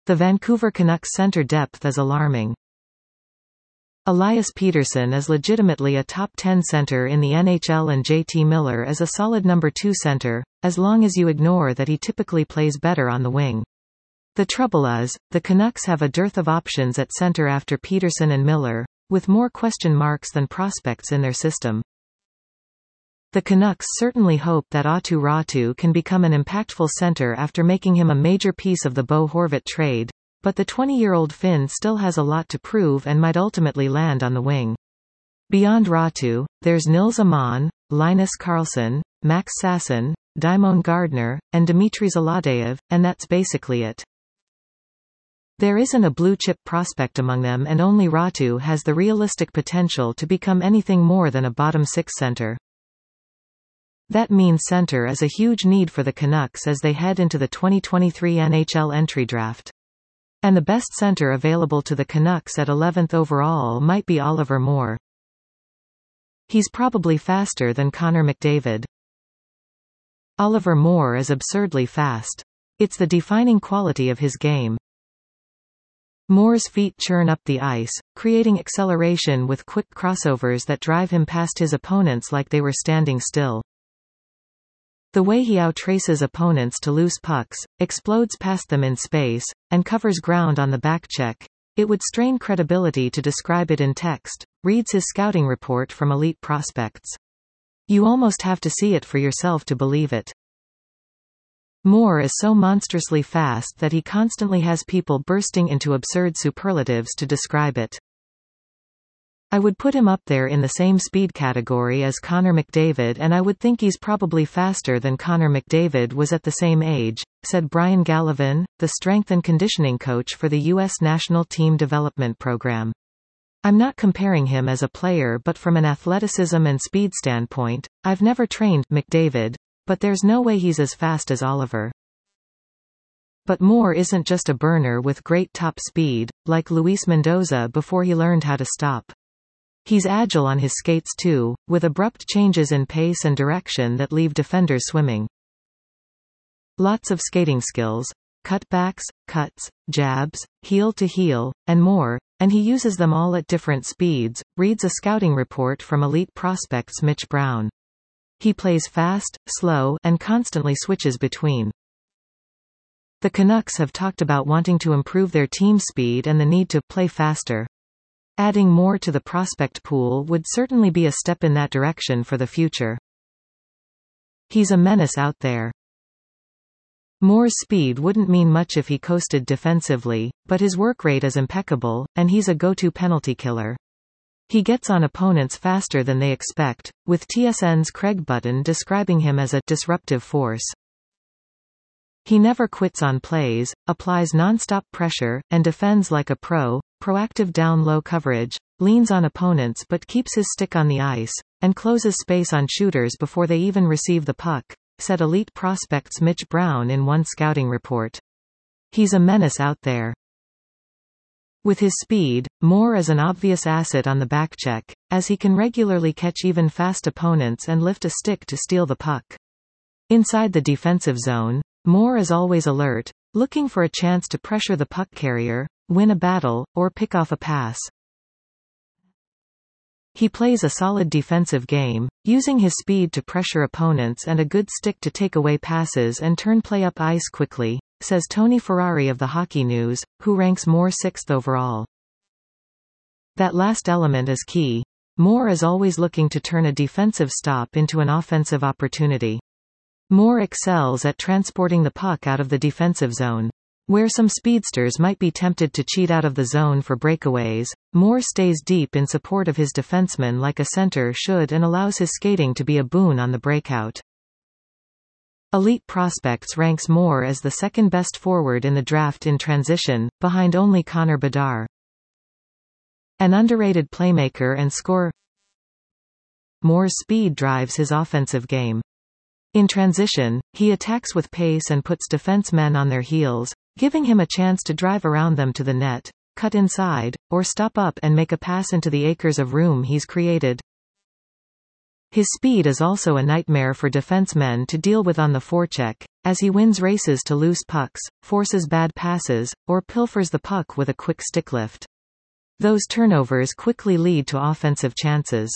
The Vancouver Canucks center depth is alarming. Elias Pettersson is legitimately a top 10 center in the NHL, and JT Miller is a solid number 2 center, as long as you ignore that he typically plays better on the wing. The trouble is, the Canucks have a dearth of options at center after Pettersson and Miller, with more question marks than prospects in their system. The Canucks certainly hope that Aatu Räty can become an impactful center after making him a major piece of the Bo Horvat trade, but the 20-year-old Finn still has a lot to prove and might ultimately land on the wing. Beyond Räty, there's Nils Aman, Linus Karlsson, Max Sasson, Daimon Gardner, and Dmitry Zolotayev, and that's basically it. There isn't a blue-chip prospect among them, and only Räty has the realistic potential to become anything more than a bottom-six center. That means center is a huge need for the Canucks as they head into the 2023 NHL entry draft. And the best center available to the Canucks at 11th overall might be Oliver Moore. He's probably faster than Connor McDavid. Oliver Moore is absurdly fast. It's the defining quality of his game. Moore's feet churn up the ice, creating acceleration with quick crossovers that drive him past his opponents like they were standing still. The way he outtraces opponents to loose pucks, explodes past them in space, and covers ground on the backcheck, it would strain credibility to describe it in text, reads his scouting report from Elite Prospects. You almost have to see it for yourself to believe it. Moore is so monstrously fast that he constantly has people bursting into absurd superlatives to describe it. I would put him up there in the same speed category as Connor McDavid, and I would think he's probably faster than Connor McDavid was at the same age, said Brian Gallivan, the strength and conditioning coach for the U.S. National Team Development Program. I'm not comparing him as a player, but from an athleticism and speed standpoint, I've never trained McDavid, but there's no way he's as fast as Oliver. But Moore isn't just a burner with great top speed, like Luis Mendoza before he learned how to stop. He's agile on his skates too, with abrupt changes in pace and direction that leave defenders swimming. Lots of skating skills, cutbacks, cuts, jabs, heel to heel, and more, and he uses them all at different speeds, reads a scouting report from Elite Prospects' Mitch Brown. He plays fast, slow, and constantly switches between. The Canucks have talked about wanting to improve their team speed and the need to play faster. Adding more to the prospect pool would certainly be a step in that direction for the future. He's a menace out there. Moore's speed wouldn't mean much if he coasted defensively, but his work rate is impeccable, and he's a go-to penalty killer. He gets on opponents faster than they expect, with TSN's Craig Button describing him as a disruptive force. He never quits on plays, applies non-stop pressure, and defends like a pro, proactive down-low coverage, leans on opponents but keeps his stick on the ice, and closes space on shooters before they even receive the puck, said Elite Prospects' Mitch Brown in one scouting report. He's a menace out there. With his speed, Moore is an obvious asset on the backcheck, as he can regularly catch even fast opponents and lift a stick to steal the puck. Inside the defensive zone, Moore is always alert, looking for a chance to pressure the puck carrier, win a battle, or pick off a pass. He plays a solid defensive game, using his speed to pressure opponents and a good stick to take away passes and turn play up ice quickly, says Tony Ferrari of the Hockey News, who ranks Moore 6th overall. That last element is key. Moore is always looking to turn a defensive stop into an offensive opportunity. Moore excels at transporting the puck out of the defensive zone. Where some speedsters might be tempted to cheat out of the zone for breakaways, Moore stays deep in support of his defenseman like a center should and allows his skating to be a boon on the breakout. Elite Prospects ranks Moore as the second best forward in the draft in transition, behind only Connor Bedard. An underrated playmaker and scorer, Moore's speed drives his offensive game. In transition, he attacks with pace and puts defensemen on their heels, giving him a chance to drive around them to the net, cut inside, or stop up and make a pass into the acres of room he's created. His speed is also a nightmare for defensemen to deal with on the forecheck, as he wins races to loose pucks, forces bad passes, or pilfers the puck with a quick stick lift. Those turnovers quickly lead to offensive chances.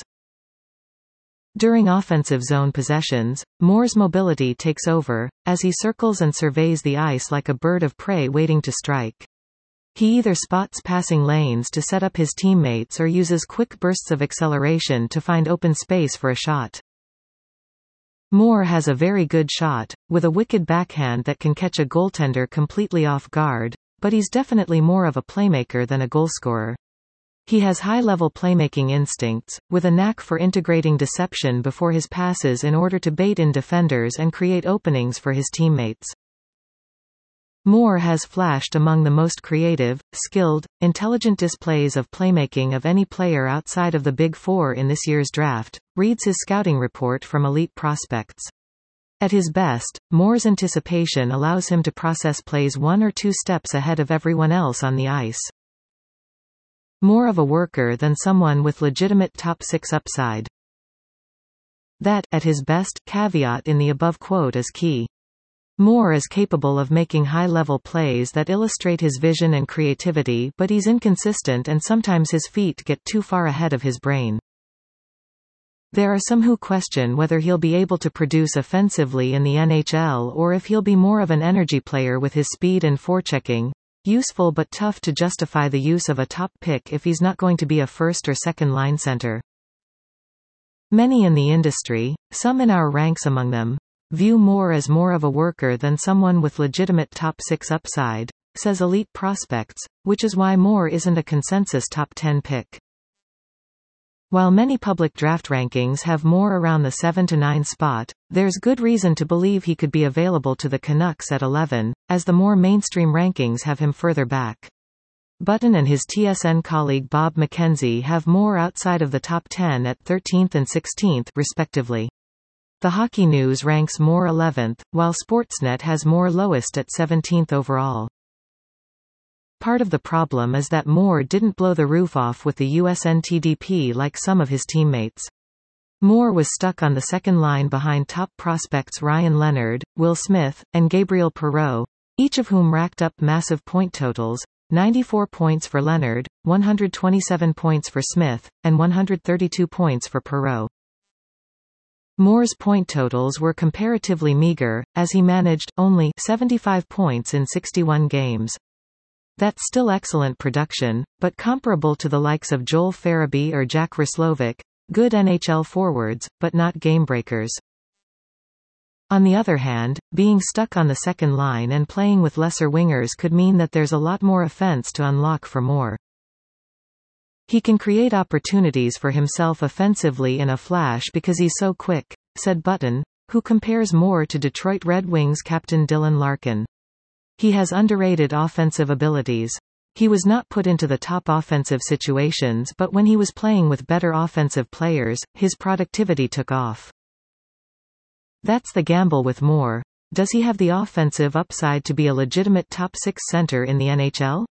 During offensive zone possessions, Moore's mobility takes over, as he circles and surveys the ice like a bird of prey waiting to strike. He either spots passing lanes to set up his teammates or uses quick bursts of acceleration to find open space for a shot. Moore has a very good shot, with a wicked backhand that can catch a goaltender completely off guard, but he's definitely more of a playmaker than a goalscorer. He has high-level playmaking instincts, with a knack for integrating deception before his passes in order to bait in defenders and create openings for his teammates. Moore has flashed among the most creative, skilled, intelligent displays of playmaking of any player outside of the Big Four in this year's draft, reads his scouting report from Elite Prospects. At his best, Moore's anticipation allows him to process plays 1 or 2 steps ahead of everyone else on the ice. More of a worker than someone with legitimate top 6 upside. That, at his best, caveat in the above quote is key. Moore is capable of making high-level plays that illustrate his vision and creativity, but he's inconsistent and sometimes his feet get too far ahead of his brain. There are some who question whether he'll be able to produce offensively in the NHL or if he'll be more of an energy player with his speed and forechecking, useful but tough to justify the use of a top pick if he's not going to be a first or second line center. Many in the industry, some in our ranks among them, view Moore as more of a worker than someone with legitimate top 6 upside, says Elite Prospects, which is why Moore isn't a consensus top 10 pick. While many public draft rankings have Moore around the 7 to 9 spot, there's good reason to believe he could be available to the Canucks at 11, as the more mainstream rankings have him further back. Button and his TSN colleague Bob McKenzie have Moore outside of the top 10 at 13th and 16th, respectively. The Hockey News ranks Moore 11th, while Sportsnet has Moore lowest at 17th overall. Part of the problem is that Moore didn't blow the roof off with the USNTDP like some of his teammates. Moore was stuck on the second line behind top prospects Ryan Leonard, Will Smith, and Gabriel Perreault, each of whom racked up massive point totals, 94 points for Leonard, 127 points for Smith, and 132 points for Perreault. Moore's point totals were comparatively meager, as he managed only 75 points in 61 games. That's still excellent production, but comparable to the likes of Joel Farabee or Jack Roslovic, good NHL forwards, but not game-breakers. On the other hand, being stuck on the second line and playing with lesser wingers could mean that there's a lot more offense to unlock for Moore. He can create opportunities for himself offensively in a flash because he's so quick, said Button, who compares Moore to Detroit Red Wings captain Dylan Larkin. He has underrated offensive abilities. He was not put into the top offensive situations, but when he was playing with better offensive players, his productivity took off. That's the gamble with Moore. Does he have the offensive upside to be a legitimate top 6 center in the NHL?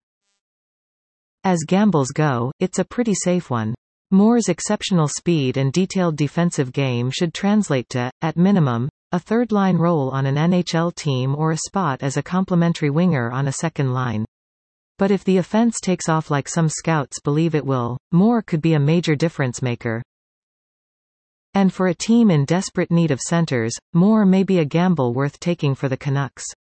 As gambles go, it's a pretty safe one. Moore's exceptional speed and detailed defensive game should translate to, at minimum, a third-line role on an NHL team or a spot as a complementary winger on a second line. But if the offense takes off like some scouts believe it will, Moore could be a major difference-maker. And for a team in desperate need of centers, Moore may be a gamble worth taking for the Canucks.